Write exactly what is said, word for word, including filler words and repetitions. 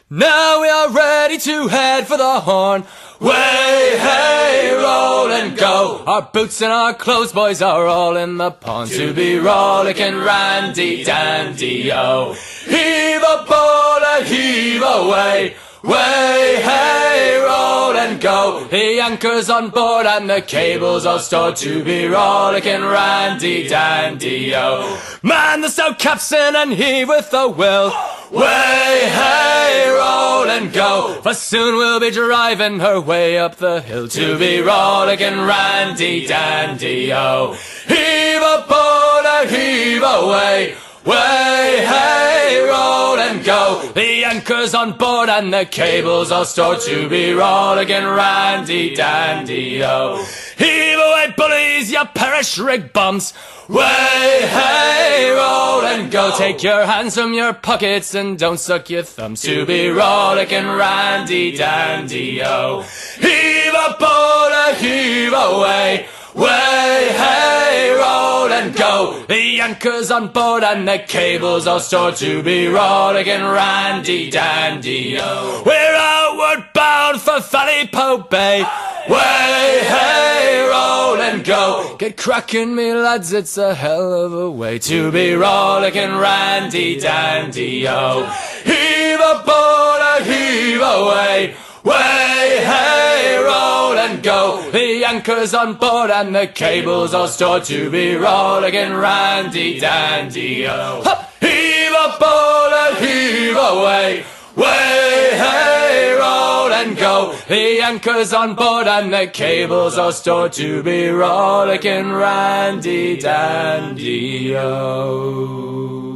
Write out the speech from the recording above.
Now we are ready to head for the Horn. Way, hey, roll and go. Our boots and our clothes, boys, are all in the pond to be rollicking randy dandy, oh. Heave a boat and heave away. Way, hey, roll and go. The anchor's on board and the cable's all stored to be rollicking randy dandy, oh. Man the stout capstan and heave with a will. Way, hey, roll and go. For soon we'll be driving her way up the hill to be rollicking randy dandy, oh. Heave a boat and heave away. Way, hey, roll and go. The anchor's on board and the cable's all stored to be rollicking randy dandy, oh. Heave away, bullies, you perish rig bums. Way, hey, roll and go. Take your hands from your pockets and don't suck your thumbs to be rollicking randy dandy, oh. Heave a boat and heave away. Way, hey, roll and go. The anchor's on board and the cable's all stored to be rollicking randy dandy, oh. We're outward bound for Valleypoe Bay. Way, hey, roll and go. Get cracking, me lads, it's a hell of a way to be rollicking randy dandy, oh. Heave a boat and heave away. Way, hey, roll and go. The anchor's on board and the cable's all stored to be rollicking randy dandy, oh. Ha! Heave a boat and heave away. Way, hey, roll and go. The anchor's on board and the cable's all stored to be rollicking randy dandy, oh.